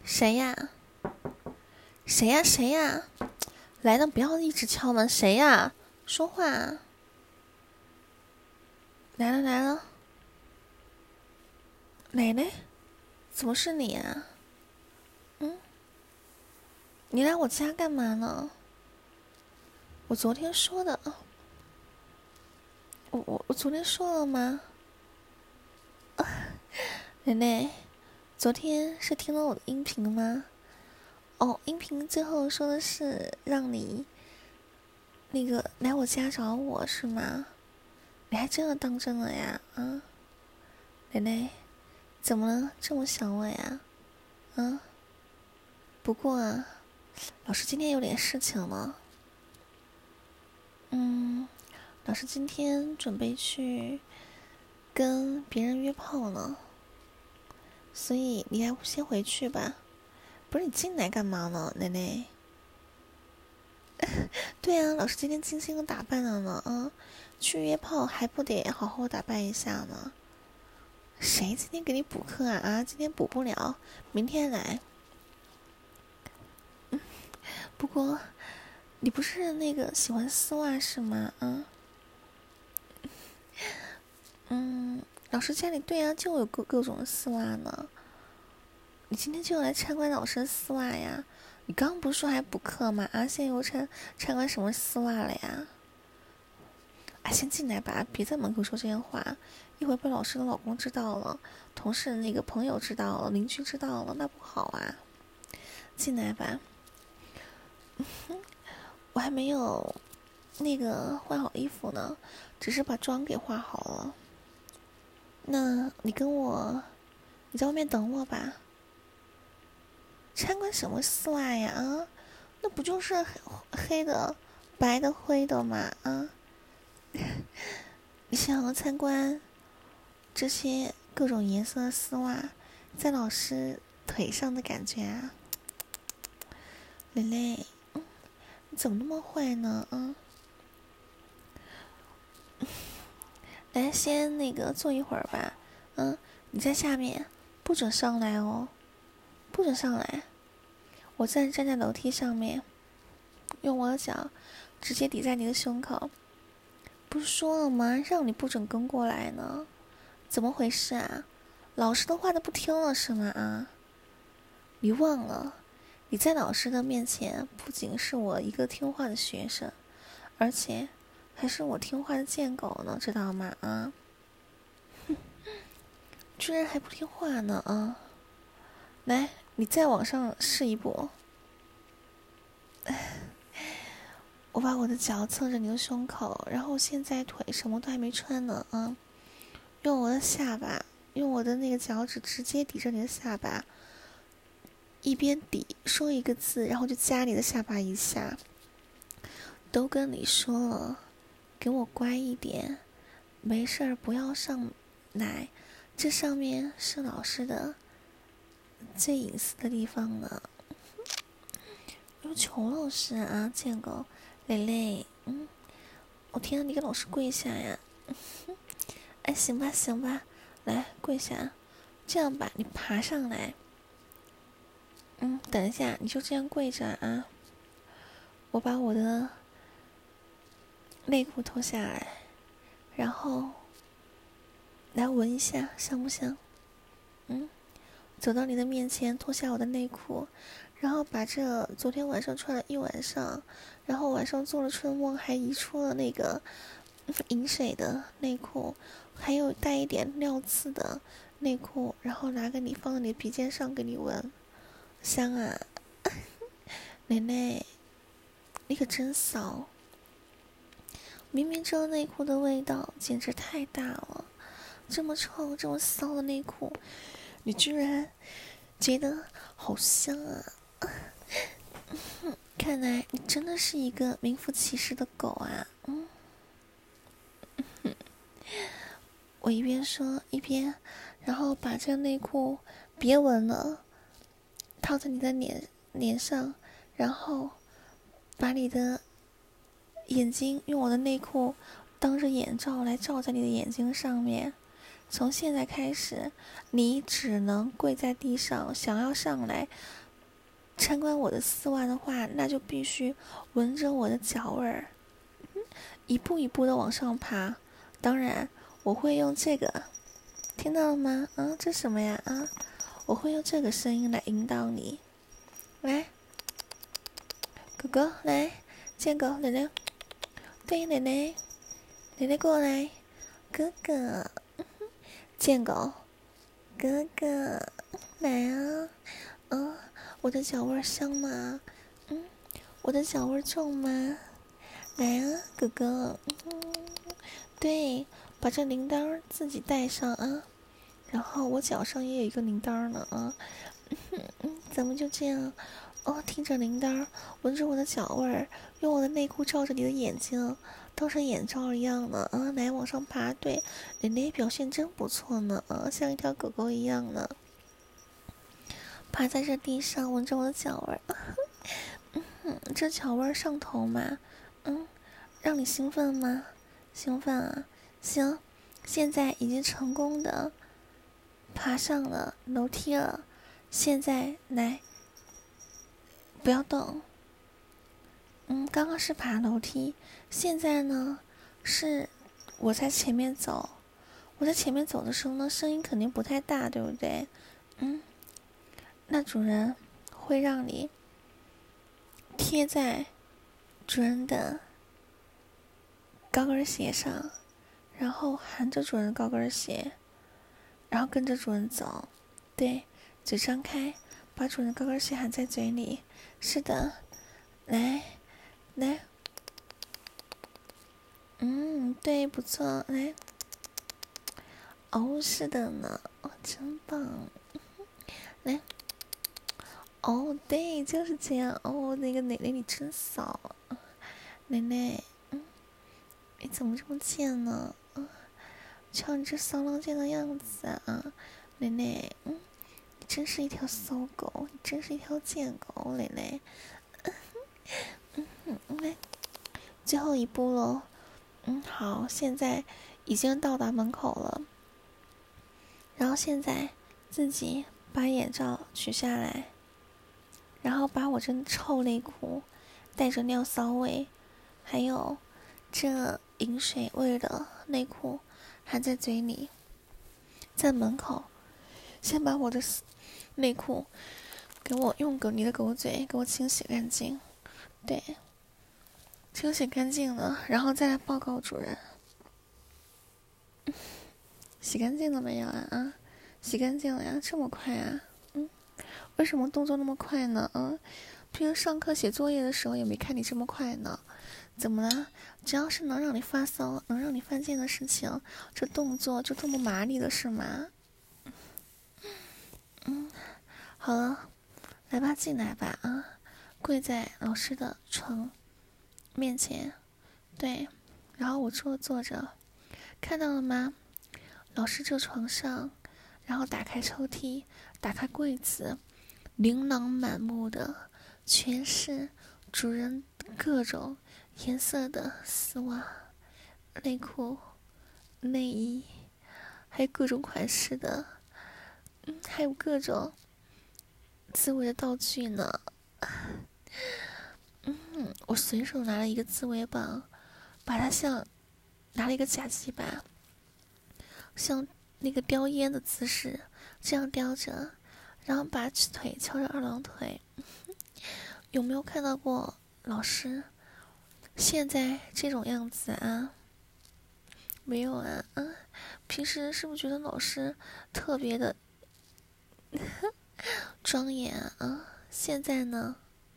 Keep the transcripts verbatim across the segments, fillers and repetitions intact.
谁呀？谁呀？谁呀？来的不要一直敲门，谁呀？说话啊！来了来了，奶奶，怎么是你啊？嗯，你来我家干嘛呢？我昨天说的，我我我昨天说了吗？啊、奶奶，昨天是听了我的音频吗？哦，音频最后说的是让你那个来我家找我是吗？你还真的当真了呀？啊，奶奶，怎么了？这么想我呀？啊，不过啊，老师今天有点事情了。嗯，老师今天准备去跟别人约炮呢，所以你还先回去吧。不是你进来干嘛呢，奶奶？对啊，老师今天精心的打扮了呢，啊，去约炮还不得好好打扮一下呢？谁今天给你补课啊？啊，今天补不了，明天来。嗯，不过你不是那个喜欢丝袜是吗？啊，嗯，老师家里对啊，就有各各种丝袜呢。你今天就要来参观老师的丝袜呀？你刚刚不是说还补课吗？啊，现在又参参观什么丝袜了呀？啊，先进来吧，别在门口说这些话，一会被老师的老公知道了，同事那个朋友知道了，邻居知道了，那不好啊。进来吧。我还没有那个换好衣服呢，只是把妆给化好了。那你跟我，你在外面等我吧。参观什么丝袜呀？啊，那不就是黑黑的、白的、灰的吗？啊，你想要参观这些各种颜色的丝袜，在老师腿上的感觉啊？蕾蕾，嗯，你怎么那么坏呢？啊，来，先那个坐一会儿吧。嗯，你在下面，不准上来哦，不准上来。我站站在楼梯上面，用我的脚直接抵在你的胸口。不是说了吗？让你不准跟过来呢？怎么回事啊？老师的话都不听了是吗？啊？你忘了，你在老师的面前不仅是我一个听话的学生，而且还是我听话的贱狗呢，知道吗？啊？居然还不听话呢！啊！来，你再往上试一步。我把我的脚侧着你的胸口，然后现在腿什么都还没穿呢，啊！用我的下巴，用我的那个脚趾直接抵着你的下巴，一边抵说一个字，然后就夹你的下巴一下。都跟你说了，给我乖一点，没事儿不要上来，这上面是老师的最隐私的地方呢。有求老师啊，贱狗，蕾蕾，嗯，我听到你给老师跪下呀。哎，行吧行吧，来跪下，这样吧，你爬上来。嗯，等一下，你就这样跪着啊。我把我的内裤脱下来，然后来闻一下，香不香？嗯，走到你的面前，脱下我的内裤，然后把这昨天晚上穿了一晚上，然后晚上做了春梦还移出了那个饮水的内裤，还有带一点料刺的内裤，然后拿给你放在你的鼻尖上给你闻，香啊！奶奶，你可真骚！明明这内裤的味道简直太大了，这么臭这么骚的内裤，你居然觉得好香啊！看来你真的是一个名副其实的狗啊！嗯，我一边说一边，然后把这个内裤别闻了，套在你的脸脸上，然后把你的眼睛用我的内裤当着眼罩来照在你的眼睛上面， 从现在开始，你只能跪在地上，想要上来参观我的丝袜的话，那就必须闻着我的脚味儿，一步一步的往上爬。当然，我会用这个，听到了吗？啊，这什么呀？啊，我会用这个声音来引导你。来，哥哥，来，见狗，奶奶，对，奶奶，奶奶过来，哥哥，见狗，哥哥，来啊，嗯、呃，我的脚味香吗？嗯，我的脚味重吗？来啊，哥哥，嗯，对，把这铃铛自己带上啊，然后我脚上也有一个铃铛呢啊，嗯嗯，咱们就这样。哦，听着铃铛，闻着我的脚味儿，用我的内裤照着你的眼睛，当成眼罩一样的啊，来往上爬。对，奶奶表现真不错呢啊，像一条狗狗一样呢，趴在这地上闻着我的脚味儿，嗯，这脚味儿上头吗？嗯，让你兴奋吗？兴奋啊！行，现在已经成功的爬上了楼梯了，现在来。不要动。嗯，刚刚是爬楼梯，现在呢是我在前面走。我在前面走的时候呢，声音肯定不太大，对不对？嗯，那主人会让你贴在主人的高跟鞋上，然后含着主人的高跟鞋，然后跟着主人走。对，嘴张开，把主人的高跟鞋含在嘴里。是的。来，来，嗯，对，不错，来，哦，是的呢，哦，真棒，来，哦，对，就是这样，哦，那个奶奶你真骚，奶奶，嗯，你怎么这么贱呢？嗯，瞧你这骚浪贱的样子啊，奶奶，嗯，你真是一条骚狗，你真是一条贱狗，奶奶，嗯嗯，来，最后一步喽。嗯，好，现在已经到达门口了。然后现在自己把眼罩取下来，然后把我这臭内裤带着尿骚味，还有这饮水味的内裤含在嘴里，在门口先把我的内裤给我用狗你的狗嘴给我清洗干净，对，清洗干净了，然后再来报告主人。洗干净了没有啊？啊，洗干净了呀，这么快啊？嗯，为什么动作那么快呢？嗯，平时上课写作业的时候也没看你这么快呢。怎么了？只要是能让你发骚、能让你犯贱的事情，这动作就这么麻利的是吗？嗯，好了，来吧，进来吧啊！跪在老师的床面前，对，然后我坐坐着，看到了吗？老师这床上，然后打开抽屉，打开柜子，琳琅满目的全是主人各种颜色的丝袜、内裤、内衣，还有各种款式的，嗯，还有各种自慰的道具呢。嗯，我随手拿了一个自慰棒，把它像拿了一个假鸡巴，像那个叼烟的姿势这样叼着，然后把腿翘着二郎腿。有没有看到过老师现在这种样子啊？没有啊，嗯，平时是不是觉得老师特别的庄严啊？现在呢，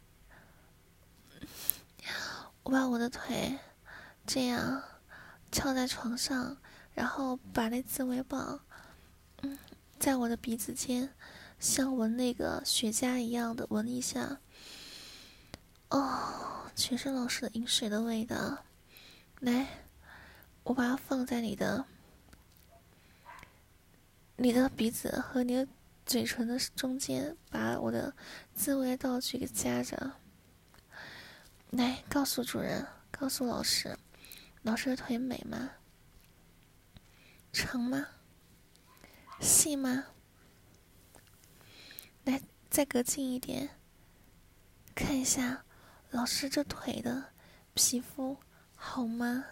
我把我的腿这样翘在床上，然后把那自慰棒，嗯，在我的鼻子间像闻那个雪茄一样的闻一下。哦，全是老师的饮水的味道。来，我把它放在你的你的鼻子和你的嘴唇的中间，把我的自慰道具给夹着。来，告诉主人，告诉老师，老师的腿美吗？长吗？ 细吗？来，再隔近一点，看一下老师这腿的皮肤好吗？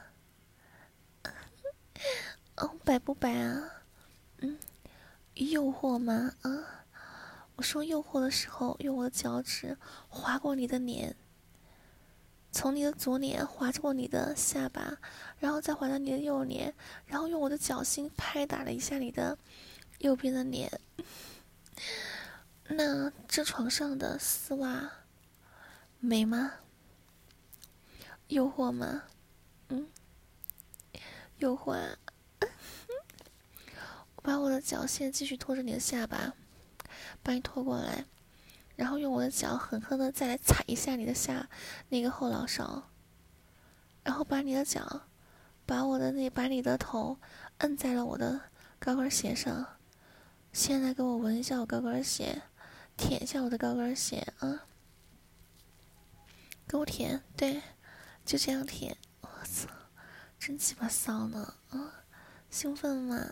哦，白不白啊？嗯，诱惑吗？啊，我说诱惑的时候，用我的脚趾划过你的脸，从你的左脸划过你的下巴，然后再划到你的右脸，然后用我的脚心拍打了一下你的右边的脸。那这床上的丝袜美吗？诱惑吗？嗯，诱惑啊！我把我的脚线继续拖着你的下巴，把你拖过来，然后用我的脚狠狠的再来踩一下你的下那个后脑勺，然后把你的脚，把我的那把你的头摁在了我的高跟鞋上。现在给我闻一下我高跟鞋，舔一下我的高跟鞋啊！给我舔，对，就这样舔。我操，真鸡巴骚呢啊！兴奋吗？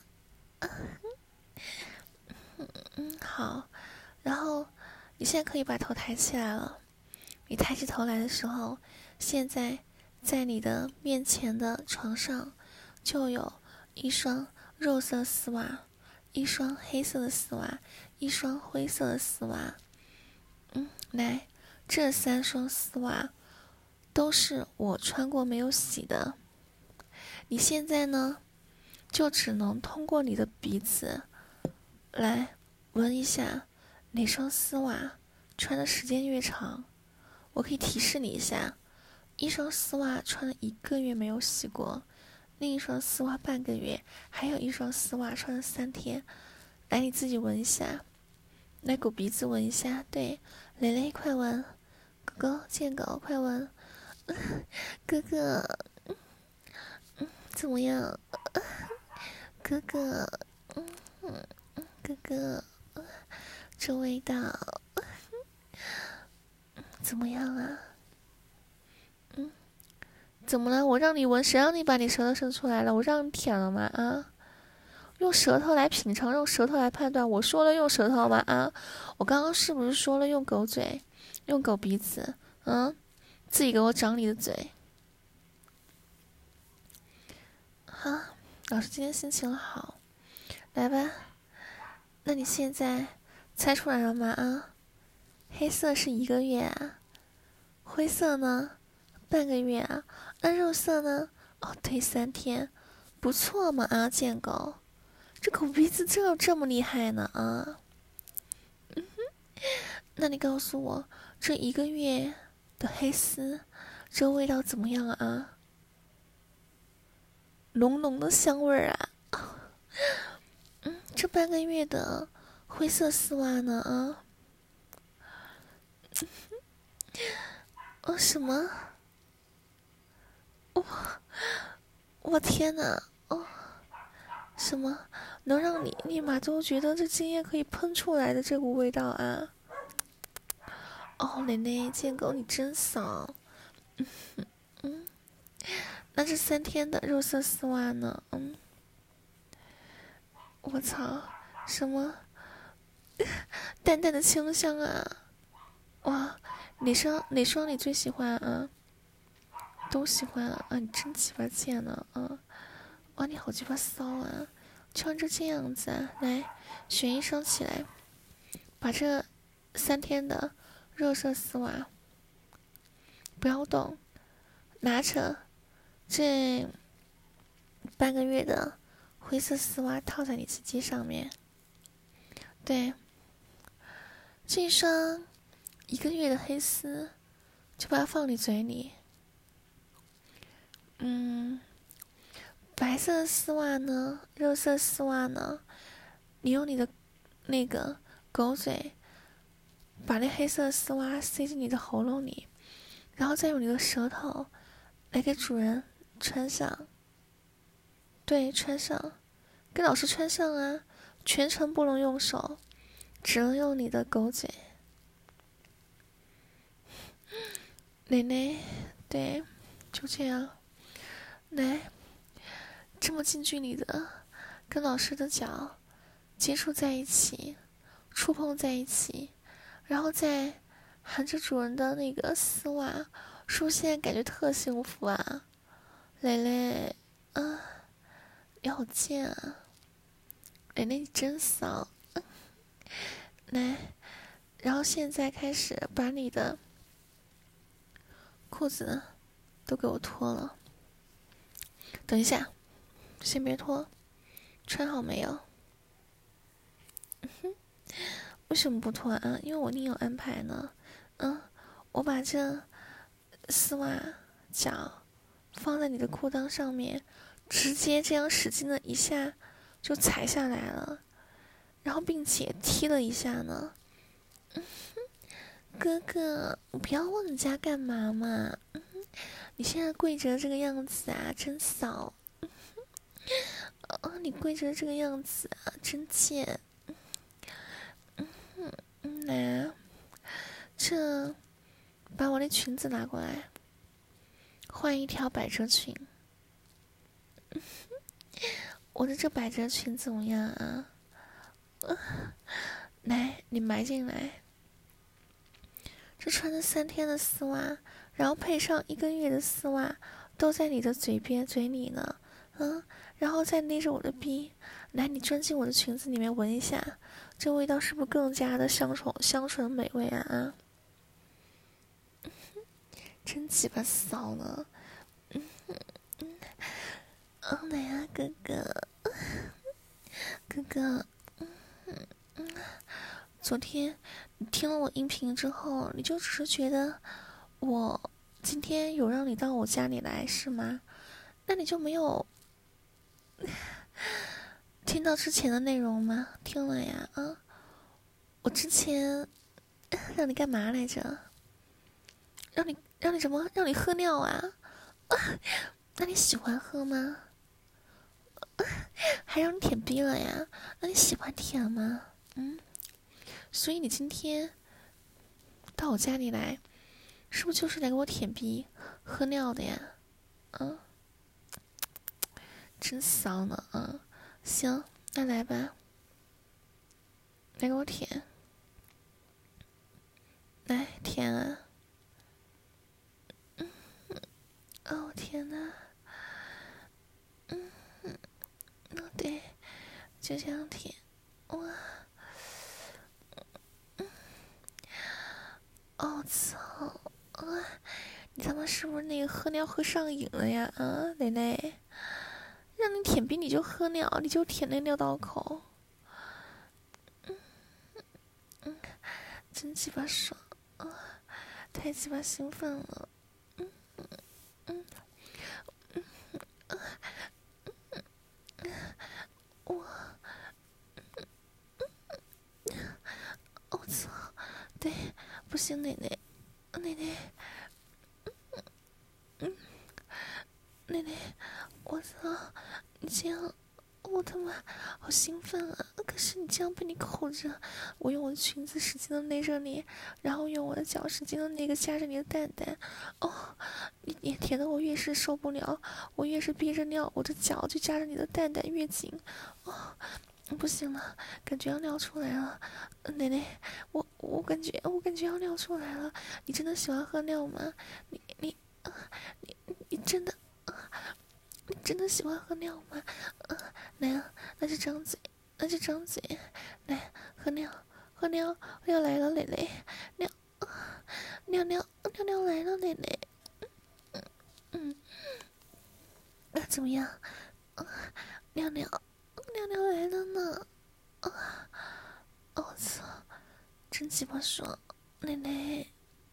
嗯，好。然后你现在可以把头抬起来了。你抬起头来的时候，现在在你的面前的床上就有一双肉色丝袜，一双黑色的丝袜，一双灰色的丝袜。嗯，来，这三双丝袜都是我穿过没有洗的。你现在呢，就只能通过你的鼻子来闻一下哪双丝袜穿的时间越长。我可以提示你一下，一双丝袜穿了一个月没有洗过，另一双丝袜半个月，还有一双丝袜穿了三天。来，你自己闻一下，来狗鼻子闻一下。对，蕾蕾快闻，狗狗贱狗快闻，哥哥，嗯，怎么样？哥哥，嗯嗯，哥哥，这味道怎么样啊？嗯，怎么了？我让你闻，谁让你把你舌头伸出来了？我让你舔了吗？啊，用舌头来品尝，用舌头来判断。我说了用舌头吗？啊，我刚刚是不是说了用狗嘴，用狗鼻子？嗯，自己给我长你的嘴。好，老师今天心情好，来吧。那你现在猜出来了吗？啊，黑色是一个月啊，灰色呢半个月啊，那肉色呢？哦，对，三天，不错嘛啊，贱狗，这狗鼻子这这么厉害呢啊！嗯哼，那你告诉我，这一个月的黑丝，这味道怎么样啊？浓浓的香味儿啊！嗯，这半个月的灰色丝袜呢啊？哦，什么？我、哦、我天哪！哦，什么能让你立马就觉得这精液可以喷出来的这股味道啊？哦，奶奶，贱狗你真骚！嗯嗯，那这三天的肉色丝袜呢？嗯，我操，什么淡淡的清香啊！哇，哪双哪双你最喜欢啊？都喜欢啊！啊，你真鸡巴贱呢啊！哇，你好鸡巴骚啊！穿着这样子啊，来选一双起来，把这三天的热色丝袜不要动，拿着这半个月的灰色丝袜套在你鸡鸡上面。对，这双一个月的黑丝就把它放你嘴里。嗯，白色的丝袜呢，肉色丝袜呢，你用你的那个狗嘴把那黑色丝袜塞进你的喉咙里，然后再用你的舌头来给主人穿上。对，穿上，给老师穿上啊！全程不能用手，只能用你的狗嘴。奶奶，对，就这样。来，这么近距离的跟老师的脚接触在一起，触碰在一起，然后再含着主人的那个丝袜，是不是现在感觉特幸福啊？蕾蕾，啊，你好贱啊！蕾蕾你真骚，来，然后现在开始把你的裤子都给我脱了。等一下，先别脱，穿好没有？嗯哼，为什么不脱啊？因为我另有安排呢。嗯，我把这丝袜脚放在你的裤裆上面，直接这样使劲的一下就踩下来了，然后并且踢了一下呢。嗯哼，哥哥，你不要问人家干嘛嘛？嗯哼，你现在跪着这个样子啊，真骚。嗯哼，哦，你跪着这个样子啊，真贱。嗯哼，嗯，来啊，这把我的裙子拿过来，换一条百褶裙。嗯哼，我的这百褶裙怎么样啊？呃、来，你埋进来。这穿了三天的丝袜，然后配上一个月的丝袜，都在你的嘴边嘴里呢，嗯，然后再捏着我的逼，来，你钻进我的裙子里面闻一下，这味道是不是更加的香醇香醇美味啊？啊，嗯、真鸡巴骚呢！嗯嗯嗯，哦，来啊，哥哥，哥哥，嗯嗯嗯。昨天你听了我音频之后，你就只是觉得我今天有让你到我家里来是吗？那你就没有听到之前的内容吗？听了呀，啊，我之前让你干嘛来着？让你让你什么？让你喝尿啊？啊，那你喜欢喝吗？啊，还让你舔逼了呀？那你喜欢舔吗？嗯。所以你今天到我家里来，是不是就是来给我舔逼、喝尿的呀？嗯，真骚呢啊！行，那来吧，来给我舔，来舔啊！嗯，哦天哪，嗯嗯，哦对，就这样舔，哇！哦操！啊，你他妈是不是那个喝尿喝上瘾了呀？啊，蕾蕾，让你舔逼你就喝尿，你就舔那尿道口。嗯嗯，真鸡巴爽啊！太鸡巴兴奋了。嗯嗯嗯嗯嗯嗯，我，我操！对，不行，奶奶，奶奶。嗯，奶奶，我操！你这样，我他妈好兴奋啊！可是你这样被你扣着，我用我的裙子使劲的勒着你，然后用我的脚使劲的那个夹着你的蛋蛋。哦，你你舔得我越是受不了，我越是憋着尿，我的脚就夹着你的蛋蛋越紧。哦，不行了，感觉要尿出来了。奶奶，我我感觉我感觉要尿出来了。你真的喜欢喝尿吗？你你。你你真的，你真的喜欢喝尿吗？呃，来啊，那就张嘴，那就张嘴，来喝尿，喝尿，尿来了，蕾蕾，尿，尿尿尿尿来了，蕾蕾，嗯嗯，那怎么样？尿尿，尿尿来了呢，啊，我操，真鸡巴爽，蕾蕾。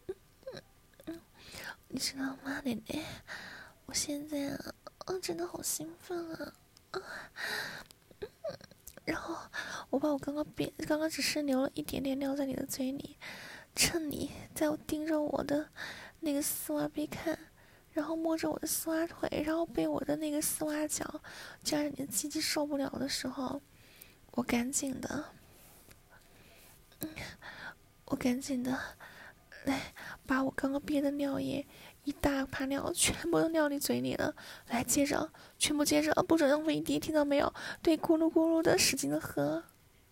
你知道吗，奶奶？我现在啊，啊，真的好兴奋啊！啊，嗯，然后我把我刚刚憋，刚刚只是流了一点点尿在你的嘴里，趁你在我盯着我的那个丝袜背看，然后摸着我的丝袜腿，然后被我的那个丝袜脚夹着你的鸡鸡受不了的时候，我赶紧的，嗯，我赶紧的来把我刚刚憋的尿液。一大泡尿全部都尿你嘴里了，来接着，全部接着，不准浪费一滴，听到没有？对，咕噜咕噜的使劲的喝。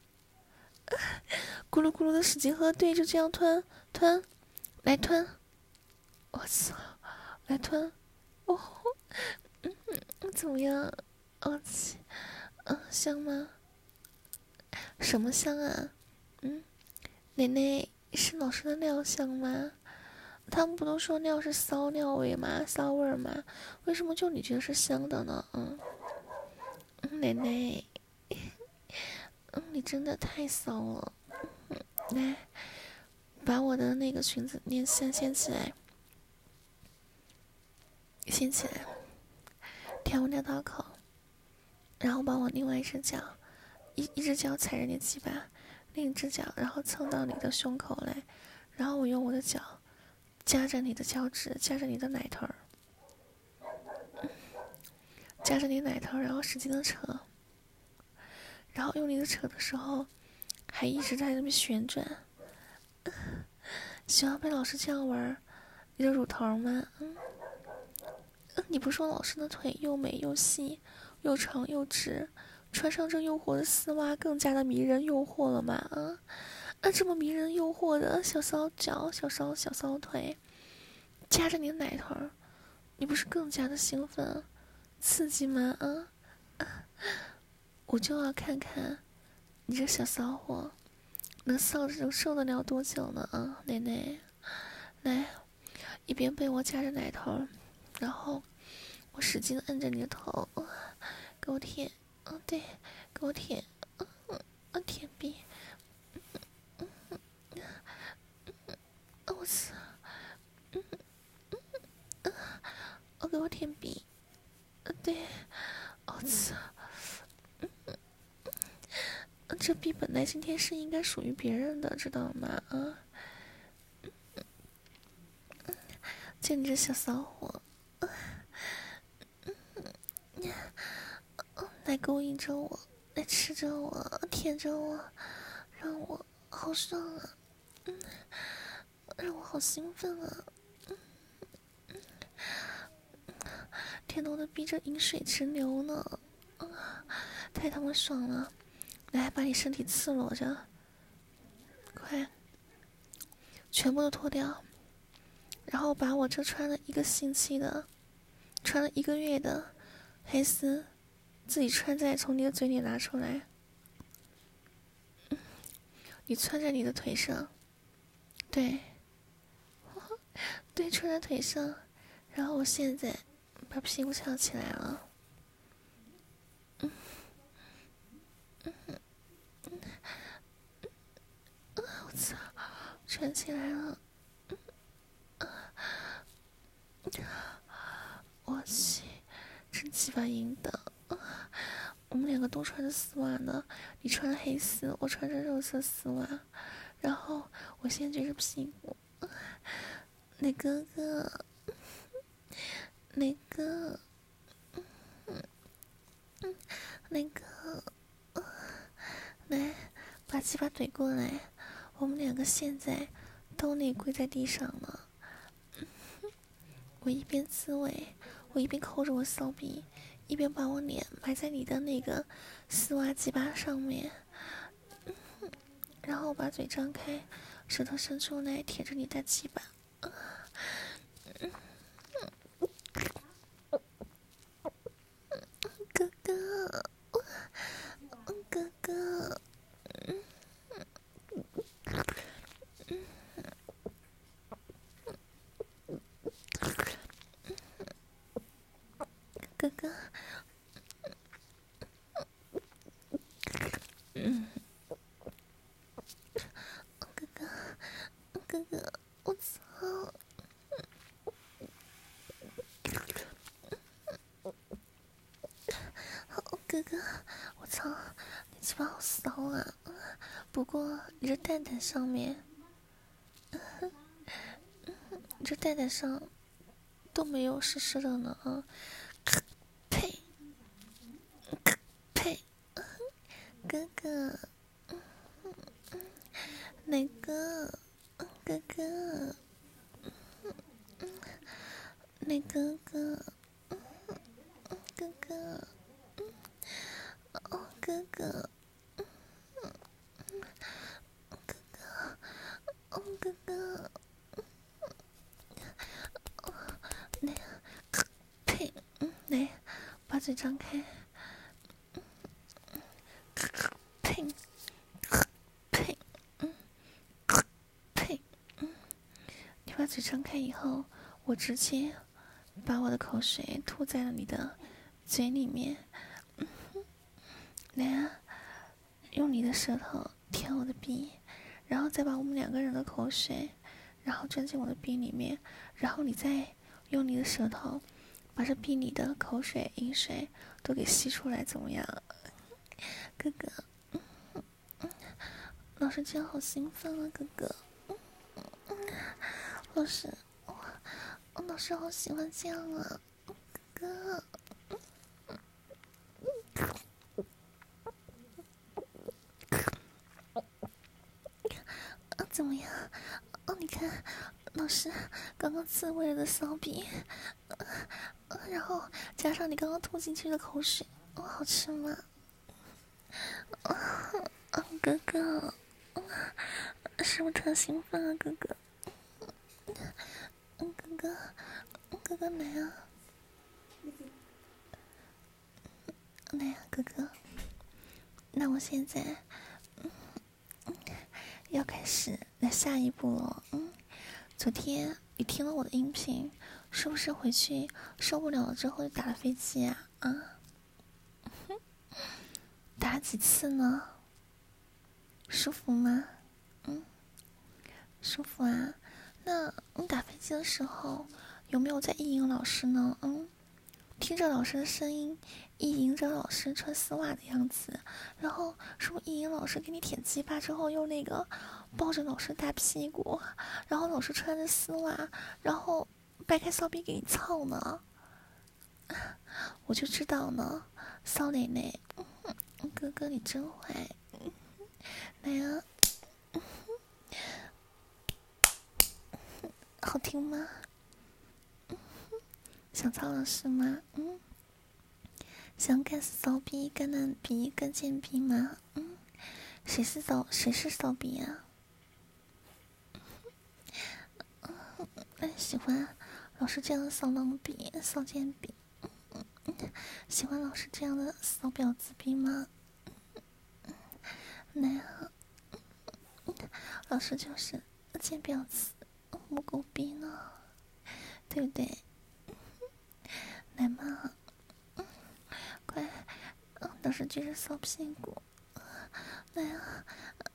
咕噜咕噜的使劲喝，对，就这样吞吞，来吞，我操，来吞，哦，嗯嗯，怎么样？哦，嗯，香吗？什么香啊？嗯，奶奶是老师的尿香吗？他们不都说尿是骚尿味吗？骚味吗？为什么就你觉得是香的呢？嗯，嗯奶奶，嗯，你真的太骚了。嗯，来，把我的那个裙子先掀掀起来，掀起来，舔我尿道口，然后把我另外一只脚，一一只脚踩着你鸡巴，另一只脚然后蹭到你的胸口来，然后我用我的脚夹着你的脚趾，夹着你的奶头儿，夹着你奶头，然后使劲的扯，然后用力的扯的时候，还一直在那边旋转。喜欢被老师这样玩你的乳头吗？嗯，你不说老师的腿又美又细，又长又直，穿上这诱惑的丝袜更加的迷人诱惑了吗？啊，啊，这么迷人诱惑的小骚脚、小骚小骚腿，夹着你的奶头，你不是更加的兴奋、刺激吗？啊，啊我就要看看你这小骚货能骚能受得了多久呢？啊，奶奶，来，一边被我夹着奶头，然后我使劲摁着你的头，给我舔，嗯、哦，对，给我舔，嗯嗯，舔逼，嗯嗯嗯，我操，嗯嗯嗯，我给我舔逼，嗯，对，我操，嗯嗯嗯，这逼本来今天是应该属于别人的，知道吗？啊，就你这小骚货，来勾引着我，来吃着我，舔着我，让我好爽啊！嗯，让我好兴奋啊！嗯嗯，舔得我的逼着饮水直流呢！啊，太他妈爽了！来，把你身体赤裸着，快，全部都脱掉，然后把我这穿了一个星期的、穿了一个月的黑丝自己穿在从你的嘴里拿出来，嗯，你穿在你的腿上，对。对，穿在腿上，然后我现在把屁股翘起来了，嗯嗯嗯嗯，我操，穿起来了，嗯啊，我去，真鸡巴硬的，我们两个都穿着丝袜呢，你穿黑丝，我穿着肉色丝袜，然后我现在撅着屁股，磊哥哥，磊哥，嗯嗯，磊哥。来，把鸡巴怼过来，我们两个现在都内跪在地上了。我一边自慰，我一边抠着我骚逼，一边把我脸埋在你的那个丝袜鸡巴上面，然后把嘴张开，舌头伸出来舔着你的鸡巴。哥哥，哥哥。哥哥，嗯，哥哥，哥哥，我操！哥哥，我操，你鸡巴好骚啊！不过你这蛋蛋上面，你这蛋蛋上都没有湿湿的呢啊！呸呸，哥哥，哪个？哥哥，哪哥哥？哥哥，哦，哥哥， 嘴张开，呸呸，嗯呸，嗯，你把嘴张开以后，我直接把我的口水吐在了你的嘴里面。嗯，来啊，用你的舌头舔我的鼻，然后再把我们两个人的口水然后钻进我的鼻里面，然后你再用你的舌头把这鼻里的口水饮水都给吸出来，怎么样？哥哥，嗯嗯、老师这样好兴奋啊，哥哥，嗯嗯、老师，我我老师好喜欢这样啊，哥哥，啊，怎么样？哦，你看，老师刚刚自慰了的骚逼，呃呃，然后加上你刚刚吐进去的口水，哦，好吃吗？啊，啊哥哥，是不是特兴奋啊，哥哥？嗯，哥哥，哥哥来啊，来啊，哥哥。那我现在，嗯嗯，要开始来下一步了。嗯，昨天你听了我的音频，是不是回去受不了了之后就打了飞机啊？啊，打了几次呢？舒服吗？嗯，舒服啊。那你打飞机的时候有没有在意淫老师呢？嗯，听着老师的声音，意淫着老师穿丝袜的样子，然后是不是意淫老师给你舔鸡巴之后又那个抱着老师大屁股，然后老师穿着丝袜，然后掰开骚逼给你操呢？我就知道呢，骚奶奶，嗯，哥哥你真坏，嗯，来啊，嗯，好听吗？嗯，想操老师吗？嗯，想干死骚逼、干烂逼、干贱逼吗？嗯，谁是骚谁是骚逼啊？嗯，嗯，喜欢老师这样的骚浪逼、骚贱逼。喜欢老师这样的骚婊子逼吗？来啊，老师就是贱婊子、母狗逼呢，对不对？来嘛，快，老师就是骚屁股，来啊，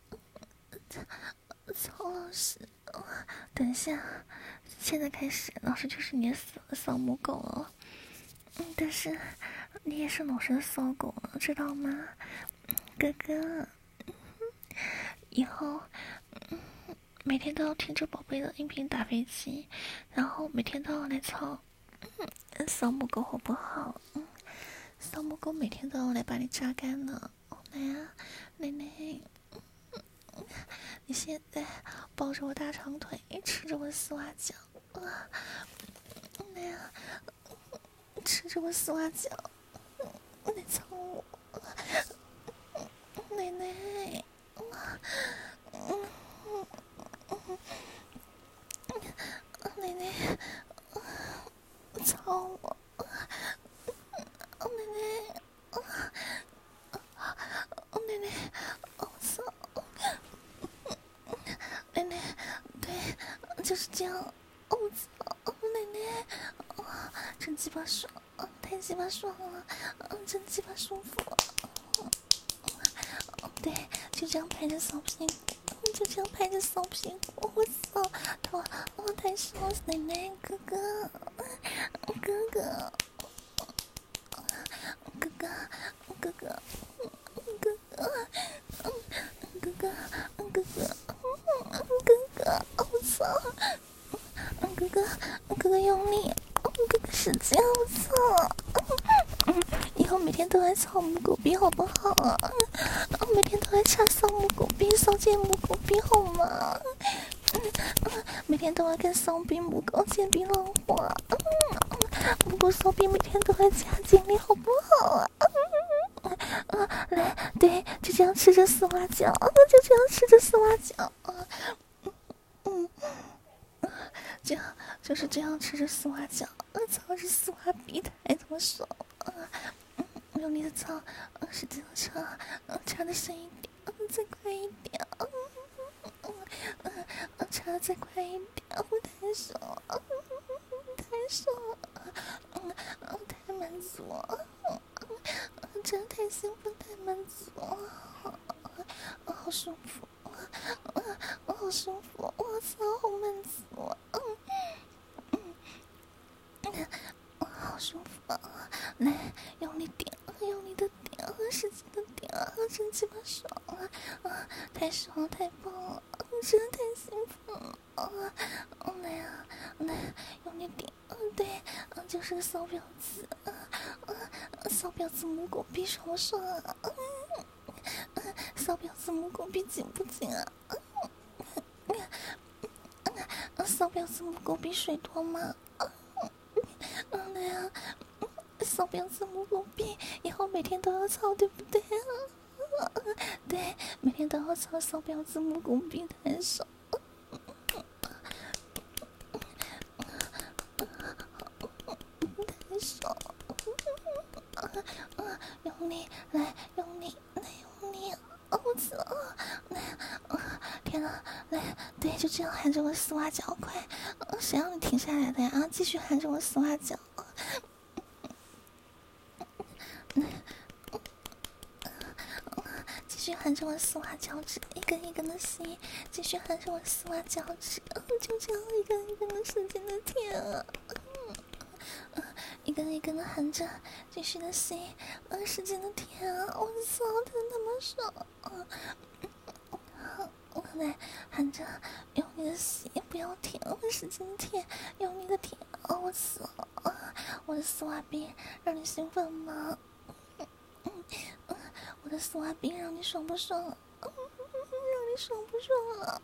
操老师！等一下，现在开始，老师就是你的骚骚母狗了。嗯，但是你也是老师的骚狗了，知道吗？哥哥，以后每天都要听着宝贝的音频打飞机，然后每天都要来操骚母狗，好不好？嗯，骚母狗每天都要来把你榨干呢。来啊，奶奶，你现在抱着我大长腿，吃着我丝袜脚，啊，来啊，吃着我丝袜脚，来操我，奶奶，奶奶，操我，奶奶，奶奶，我操，奶奶，对，就是这样，我操，奶奶，真鸡巴爽，太鸡巴爽了，真鸡巴舒服。对，就这样拍着骚屁股，就这样拍着骚屁股，我操，他我太爽了，奶奶，哥哥，哥哥，哥哥，哥哥，哥哥，哥哥，哥哥，哥哥，我操，哥哥，哥哥用力，哥哥使劲，我操。以后每天都来操母狗逼好不好啊？每天都来插骚母狗逼、骚贱母狗逼好吗？每天都来跟骚逼母狗贱逼浪花，母狗骚逼每天都来加精力好不好啊？啊，来，对，就这样吃着丝袜脚，就这样吃着丝袜脚，嗯，这样就是这样吃着丝袜脚，操着丝袜逼太他妈爽了。 用力的操，嗯，使劲的插，嗯，插的深一点，嗯，再快一点，嗯嗯嗯嗯，插的再快一点，我太爽，嗯，太爽，嗯嗯，太满足，嗯嗯，真的太兴奋，太满足，嗯，好舒服，嗯，我好舒服，我操，好满足，嗯嗯，好舒服，来，用力点，用力的点，使劲的点，真鸡巴爽啊！啊，太爽了，太棒了，真的太兴奋了啊！来呀，来，用力点，嗯，对，嗯，就是个骚婊子，啊啊，骚婊子母狗逼爽不爽啊？嗯嗯，骚婊子母狗逼紧不紧啊？嗯嗯嗯，骚婊子母狗逼水多吗？嗯，来呀。骚婊子母狗逼，以后每天都要操，对不对啊？对，每天都要操骚婊子母狗逼，太爽，太爽了！用力，来，用力，来，用力！哦，我操！来，天哪，来，对，就这样含着我丝袜脚，快！谁让你停下来的呀？啊，继续含着我丝袜脚。继续含着我丝袜脚趾，一根一根的吸，继续含着我丝袜脚趾，就这样一根一根的使劲的舔啊，嗯，一根一根的含着，继续的吸，嗯，使劲的舔啊，我操，真他妈爽啊！我来含着，用力的吸，不要舔，我使劲舔，用力的舔，哦，我操，我的丝袜逼让你兴奋吗？我的丝袜逼让你爽不爽？让你爽不爽啊？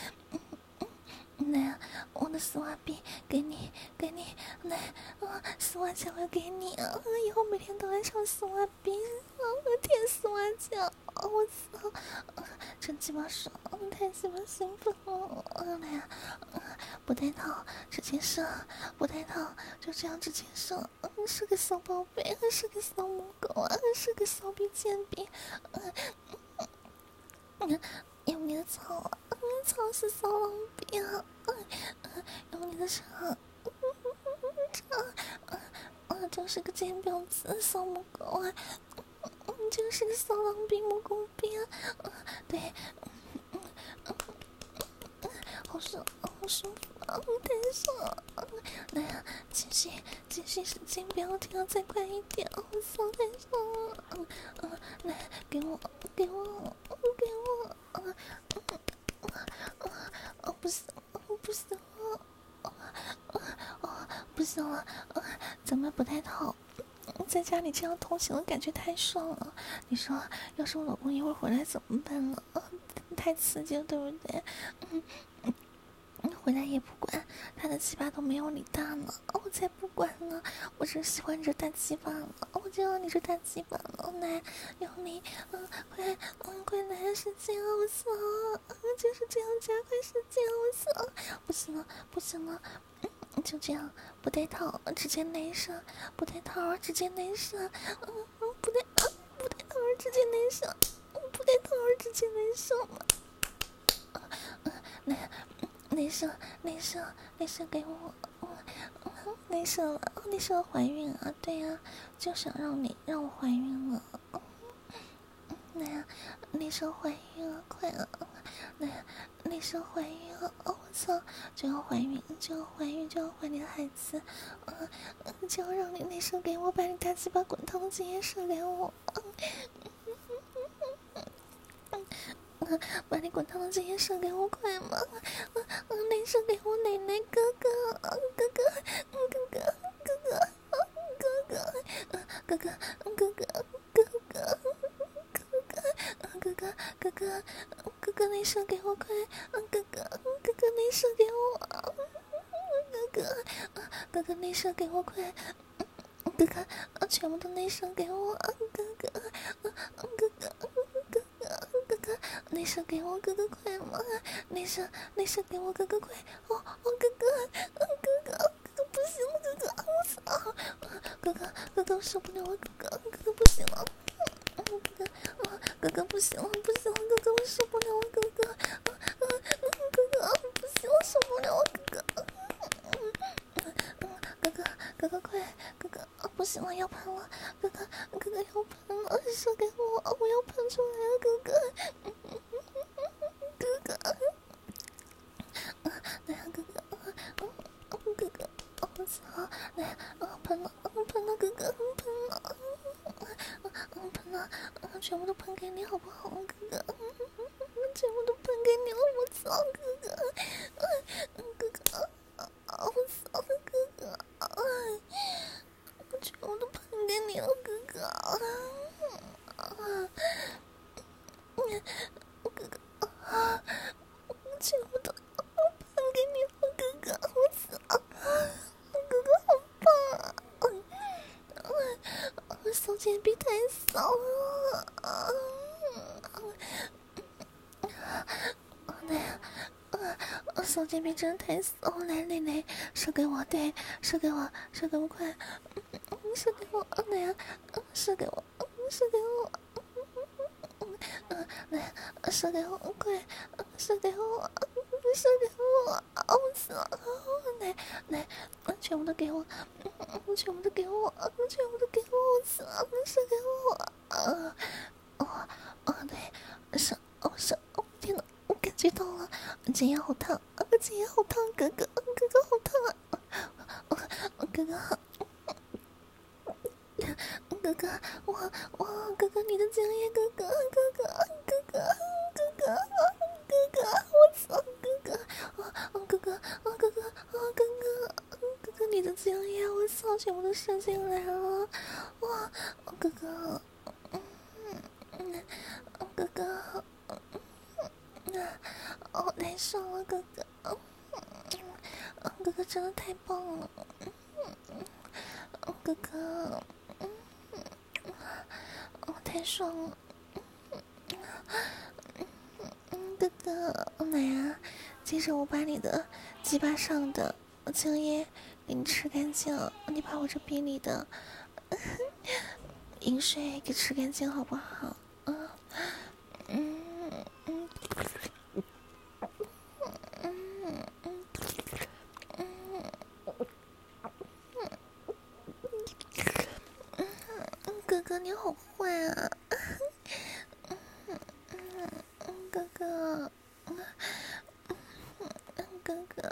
来啊，我的丝袜逼给你，给你，来啊，丝袜脚要给你啊！以后每天都来穿丝袜逼，啊，我舔丝袜脚，啊，我操，真鸡巴爽，太鸡巴兴奋了！来呀，不带套，直接射，不带套，就这样直接射，嗯，是个小宝贝，是个小母狗啊，是个小逼贱逼，嗯嗯。用力的操啊！嗯，操死骚狼逼啊！嗯嗯，用力的操，嗯操，嗯嗯，就是个贱婊子，骚母狗啊！嗯，就是个骚狼逼，母狗逼啊！嗯，对，嗯嗯嗯，好爽，好舒服啊！太爽了！来呀，继续，继续使劲，不要停，再快一点！我操，太爽了！嗯嗯，来，给我，给我，给我！嗯嗯嗯嗯，不行，不行了，哦，不行了，咱们不带套，在家里这样偷情的感觉太爽了。你说，要是我老公一会儿回来怎么办呢？太刺激了，对不对？嗯。回来也不管，他的鸡巴都没有你大呢，我才不管呢，我只喜欢你这大鸡巴呢，我就要你这大鸡巴呢，来，用力，嗯，快，嗯，快来，使劲，我操，嗯，就是这样加快使劲，我操，不行了，不行了，嗯，就这样，不带套，直接内射，不带套，直接内射，嗯嗯，不带，啊，不带套，直接内射，不带套，直接内射嘛，嗯，来。内射，内射，内射给我，嗯，内射了，内射怀孕啊？对呀、啊，就想让你让我怀孕了，嗯，来呀，内射怀孕了，快啊！来呀，内射怀孕了，哦，我操，就要怀孕，就要怀孕，就要怀你的孩子，嗯，就要让你内射给我，把你大鸡巴滚烫的精液射给我，嗯。把你滚烫的精液射给我，快吗？嗯嗯，内射给我奶奶哥哥，哥哥，哥哥，哥哥，哥哥，哥哥，哥哥，哥哥，哥哥，哥哥，哥哥，哥哥内射给我，快！哥哥，哥哥内射给我，哥哥，哥哥内射给我，快！哥哥，全部都内射给我，哥哥，哥哥，哥哥。哥哥，内射给我，哥哥快吗？内射，内射给我，哥哥快！哦哦，哥哥，哥哥，哥哥不行了，哥哥，我操！哥哥，哥哥受不了了，哥哥，哥哥不行了，哥哥，哥哥不行了，不行了，哥哥我受不了了，哥哥，哥哥不行了，受不了了，哥哥，哥哥，哥哥快，哥哥不行了，要喷了，哥哥，哥哥要喷了，射给我，我要喷出来了，哥哥，哥哥，来呀，哥哥，哥哥，我操，来，喷了，喷了，哥哥，喷了。喷了，全部都喷给你好不好，哥哥？全部都喷给你了，我操，哥哥！哥哥，我操，哥哥！全部都喷给你了，哥哥！哥哥，全部都喷给你了，哥哥！我操，哥哥好棒啊！我手贱逼太骚了，来，我手贱逼真的太骚了，来来来，射给我，对，射给我，射给我快，射给我，来呀，射给我，射给我，来，射给我，快，射给我，射给我，我操，来来，全部都给我。全部都给我，全部都给我，我操！射给我，啊，哦，哦，对，射，哦射，哦天哪，我感觉到了，肩腰好烫，肩腰好烫，哥哥，哥哥好烫啊，哥哥，哥哥，我我哥哥你的精液，哥哥，哥哥，哥哥，哥哥，哥哥，我操，哥哥，哦哥哥，哦哥哥，哦哥哥。哥哥，你的精液，我操，全部都射进来了！哇，哥哥，嗯嗯，哥哥，嗯，哦，太爽了，哥哥，嗯，哥哥真的太棒了，嗯，哥哥，嗯，哦，太爽了，嗯，哥哥，来呀，接着我把你的鸡巴上的精液给你吃干净，你把我这逼里的饮水给吃干净好不好？嗯嗯嗯嗯嗯，哥哥你好坏啊！哥哥，哥哥。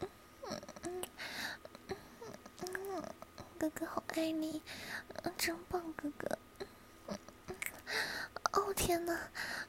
哥哥好爱你，真棒，哥哥！哦天哪，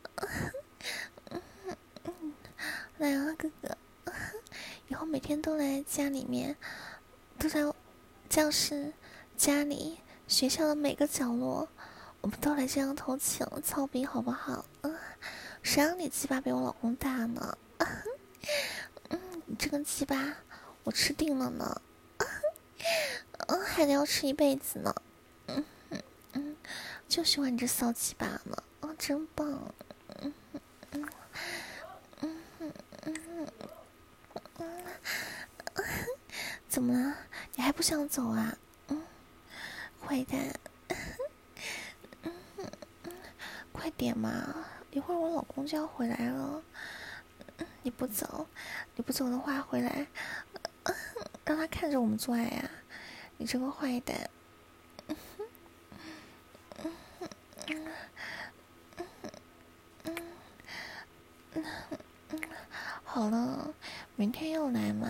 来啊，哥哥！以后每天都来家里面，都在教室、家里、学校的每个角落，我们都来这样偷情、操逼，好不好？嗯，谁让你鸡巴比我老公大呢？嗯，你这个鸡巴我吃定了呢！嗯，还得要吃一辈子呢，嗯嗯嗯，就喜欢你这骚鸡巴呢，哦，真棒，嗯嗯嗯嗯嗯嗯，怎么了？你还不想走啊？嗯，坏蛋，嗯嗯，快点嘛，一会儿我老公就要回来了，你不走，你不走的话回来，让他看着我们做爱呀。你这个坏蛋！好了，明天又来嘛。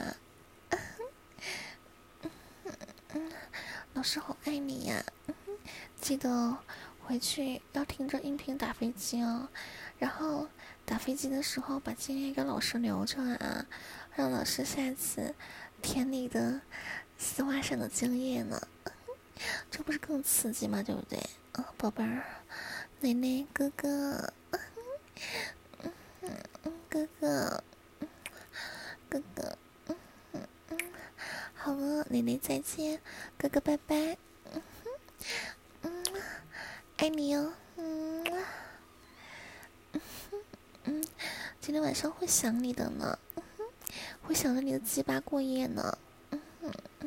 老师好爱你呀，记得回去要听着音频打飞机哦。然后打飞机的时候把精液给老师留着啊，让老师下次舔你的丝袜上的精液呢。这不是更刺激吗？对不对？啊、哦，宝贝儿，奶奶哥哥，嗯嗯哥哥，哥哥，嗯嗯，好了，奶奶再见，哥哥拜拜，嗯嗯，爱你哦，嗯嗯嗯，今天晚上会想你的呢，会想着你的鸡巴过夜呢，嗯嗯。